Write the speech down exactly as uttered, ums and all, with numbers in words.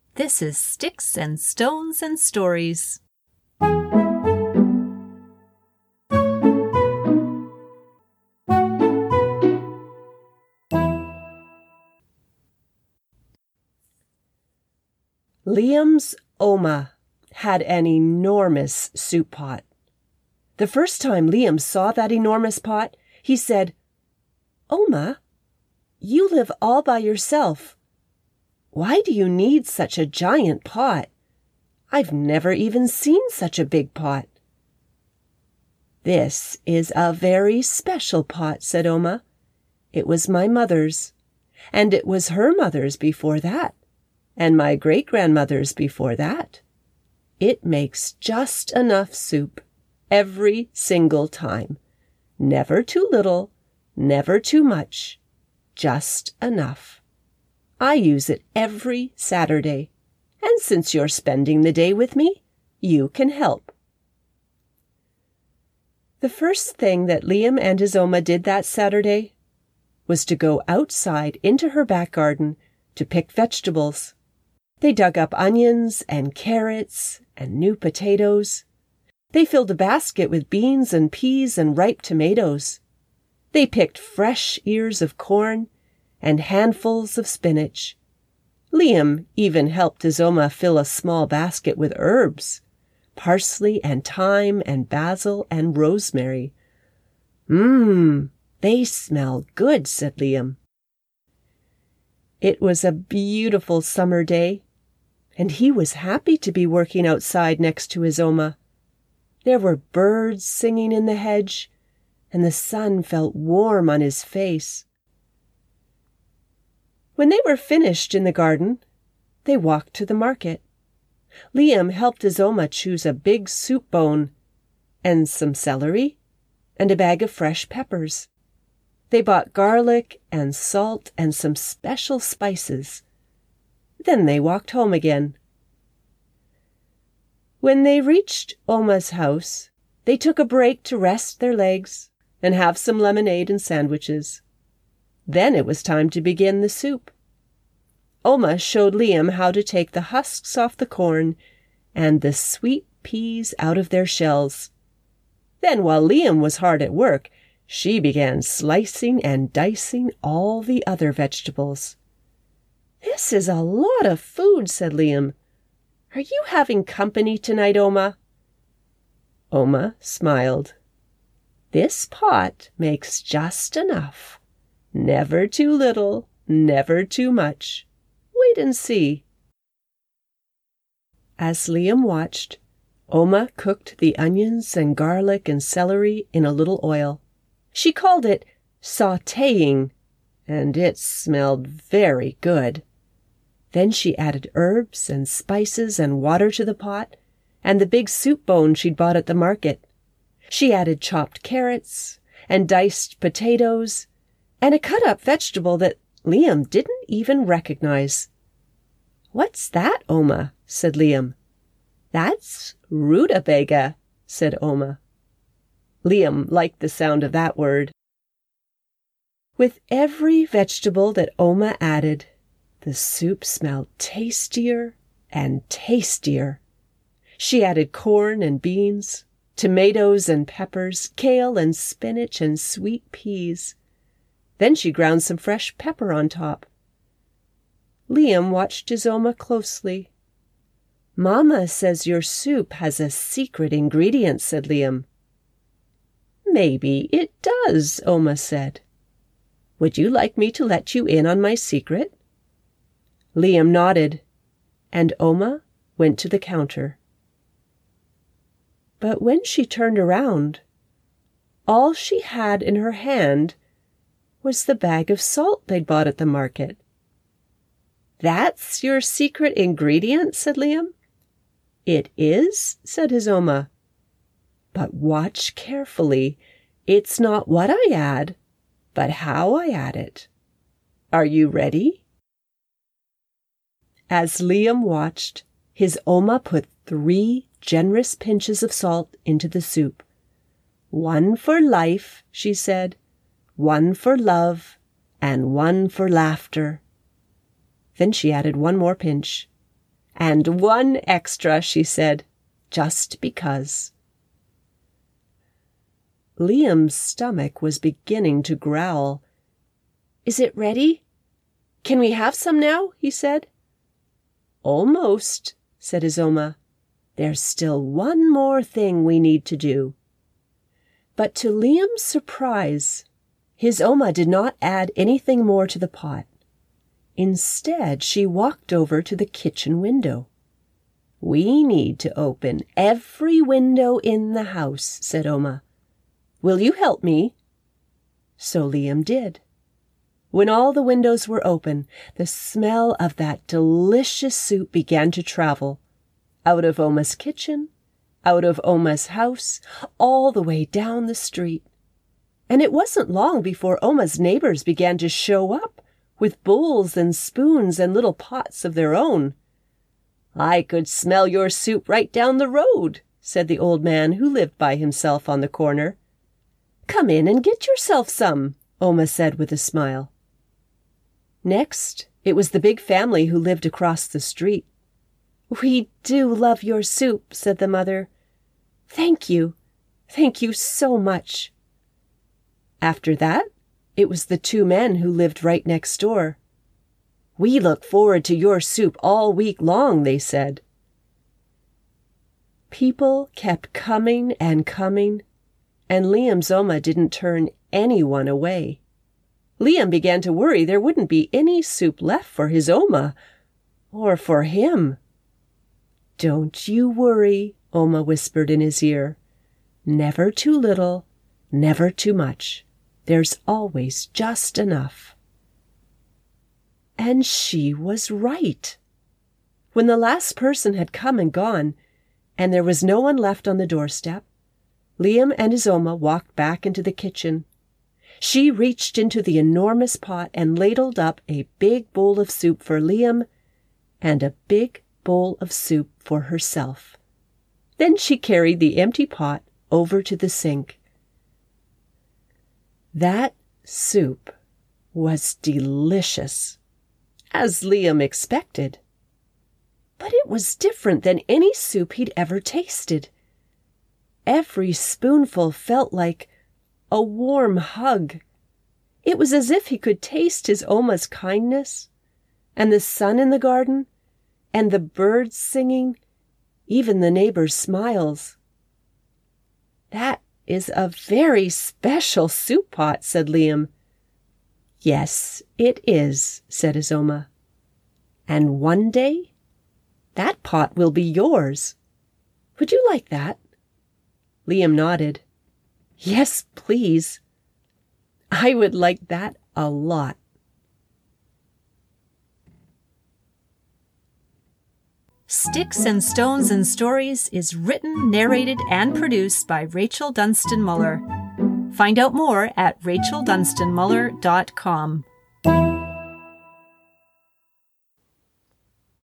This is Sticks and Stones and Stories. Liam's Oma had an enormous soup pot. The first time Liam saw that enormous pot, he said, "Oma, you live all by yourself. Why do you need such a giant pot? I've never even seen such a big pot." "This is a very special pot," said Oma. "It was my mother's, and it was her mother's before that, and my great-grandmother's before that. It makes just enough soup every single time. Never too little, never too much, just enough. I use it every Saturday, and since you're spending the day with me, you can help." The first thing that Liam and his Oma did that Saturday was to go outside into her back garden to pick vegetables. They dug up onions and carrots and new potatoes. They filled a basket with beans and peas and ripe tomatoes. They picked fresh ears of corn and handfuls of spinach. Liam even helped his Oma fill a small basket with herbs, parsley and thyme and basil and rosemary. "Mmm, they smell good," said Liam. It was a beautiful summer day, and he was happy to be working outside next to his Oma. There were birds singing in the hedge, and the sun felt warm on his face. When they were finished in the garden, they walked to the market. Liam helped his Oma choose a big soup bone, and some celery, and a bag of fresh peppers. They bought garlic and salt and some special spices. Then they walked home again. When they reached Oma's house, they took a break to rest their legs and have some lemonade and sandwiches. Then it was time to begin the soup. Oma showed Liam how to take the husks off the corn and the sweet peas out of their shells. Then, while Liam was hard at work, she began slicing and dicing all the other vegetables. "This is a lot of food," said Liam. "Are you having company tonight, Oma?" Oma smiled. "This pot makes just enough. Never too little, never too much. Wait and see." As Liam watched, Oma cooked the onions and garlic and celery in a little oil. She called it sautéing, and it smelled very good. Then she added herbs and spices and water to the pot, and the big soup bone she'd bought at the market. She added chopped carrots and diced potatoes and a cut-up vegetable that Liam didn't even recognize. "What's that, Oma?" said Liam. "That's rutabaga," said Oma. Liam liked the sound of that word. With every vegetable that Oma added, the soup smelled tastier and tastier. She added corn and beans, tomatoes and peppers, kale and spinach and sweet peas. Then she ground some fresh pepper on top. Liam watched his Oma closely. "Mama says your soup has a secret ingredient," said Liam. "Maybe it does," Oma said. "Would you like me to let you in on my secret?" Liam nodded, and Oma went to the counter. But when she turned around, all she had in her hand was the bag of salt they'd bought at the market. "That's your secret ingredient?" said Liam. "It is," said his Oma. "But watch carefully. It's not what I add, but how I add it. Are you ready?" As Liam watched, his Oma put three generous pinches of salt into the soup. "One for life," she said, "one for love, and one for laughter." Then she added one more pinch. And one extra, she said, just because. Liam's stomach was beginning to growl. "Is it ready? Can we have some now?" he said. "Almost," said his Oma. "There's still one more thing we need to do." But to Liam's surprise, his Oma did not add anything more to the pot. Instead, she walked over to the kitchen window. "We need to open every window in the house," said Oma. "Will you help me?" So Liam did. When all the windows were open, the smell of that delicious soup began to travel out of Oma's kitchen, out of Oma's house, all the way down the street. And it wasn't long before Oma's neighbors began to show up with bowls and spoons and little pots of their own. "I could smell your soup right down the road," said the old man who lived by himself on the corner. "Come in and get yourself some," Oma said with a smile. Next, it was the big family who lived across the street. "We do love your soup," said the mother. "Thank you. Thank you so much." After that, it was the two men who lived right next door. "We look forward to your soup all week long," they said. People kept coming and coming, and Liam's Oma didn't turn anyone away. Liam began to worry there wouldn't be any soup left for his Oma, or for him. "Don't you worry," Oma whispered in his ear. "Never too little, never too much. There's always just enough." And she was right. When the last person had come and gone, and there was no one left on the doorstep, Liam and his Oma walked back into the kitchen. She reached into the enormous pot and ladled up a big bowl of soup for Liam and a big bowl of soup for herself. Then she carried the empty pot over to the sink. That soup was delicious, as Liam expected. But it was different than any soup he'd ever tasted. Every spoonful felt like a warm hug. It was as if he could taste his Oma's kindness, and the sun in the garden, and the birds singing, even the neighbors' smiles. "That is a very special soup pot," said Liam. "Yes, it is," said his Oma. "And one day, that pot will be yours. Would you like that?" Liam nodded. "Yes, please. I would like that a lot." Sticks and Stones and Stories is written, narrated, and produced by Rachel Dunstan Muller. Find out more at rachel dunstan muller dot com.